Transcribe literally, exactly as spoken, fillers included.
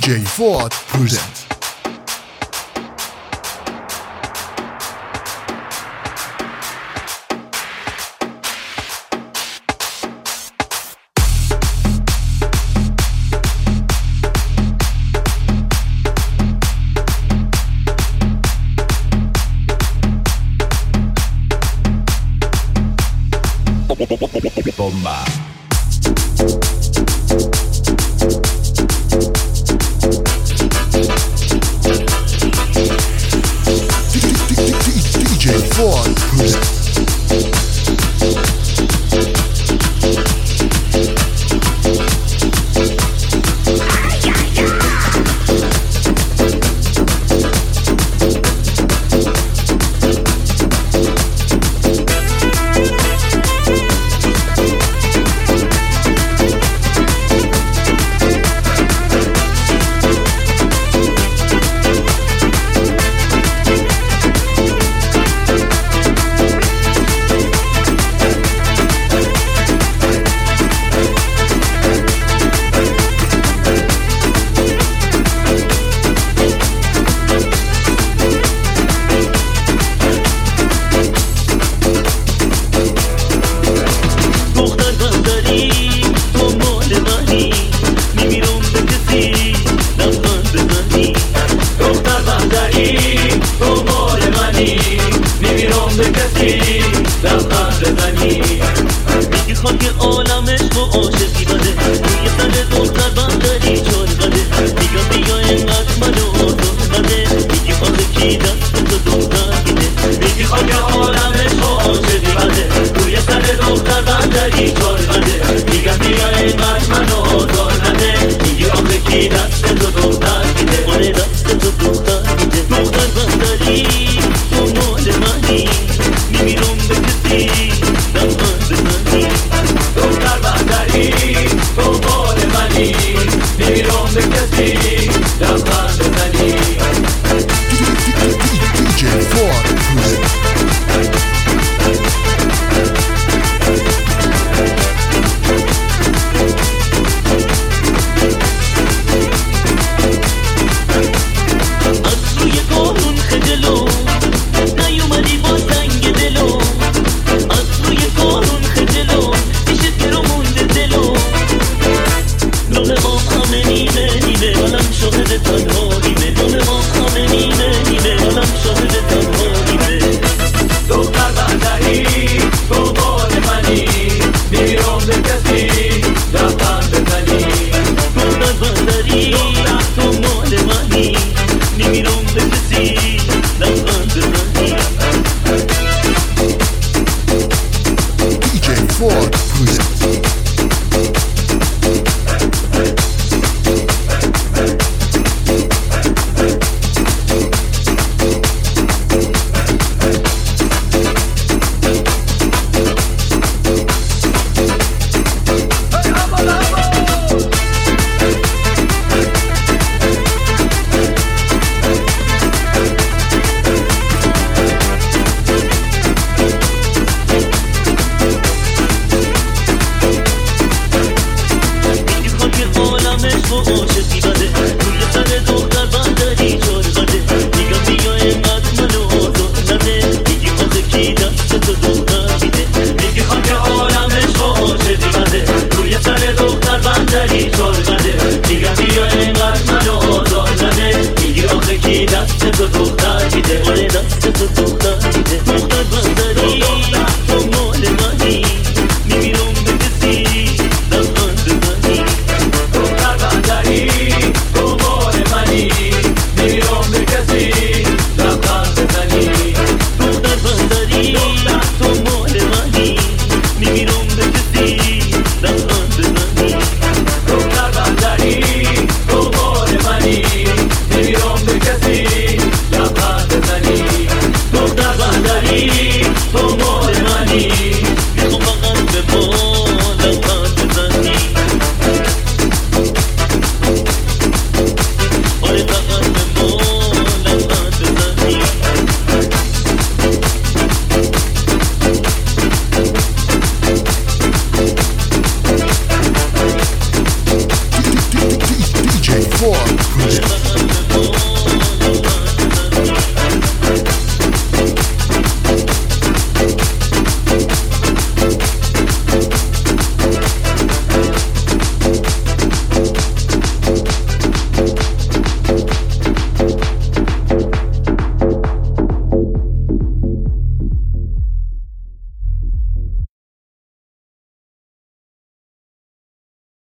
J Fuad presents Bomba. D J Fuad presents میگی خاک عالمش با عاشقی بده روی سر دختر بندری چون بده میگم بیا اینقدر منو آزار بده میگی آخه کی دست تو دختر گیده میگی خاک عالمش با عاشقی بده روی سر دختر بندری چون بده میگم بیا اینقدر منو آزار بده میگی آخه کی دست تو دختر گیده آره دست تو دختر گیده دختر بندری تو مال منی میمیرم به کسی دختر بندری تو مال منی نمیرم به کسی لبخند بزنی D J Fuad presents از روی قانون خجلو نیومدی با سنگ دلو از روی قانون خجلو پیشت گرو مونده دلو نوه ما همه نیمه نیمه حالم شاهد تنهاییمه نوه ما همه نیمه نیمه حالم شاهد تنهاییمه دختر بندری تو بال منی میرم به کسی لبخند بزنی دختر بندری تو مال منی میمیرم به کسی لبخند بزنی D J Fuad presents میگی خاک عالمش با عاشقی بده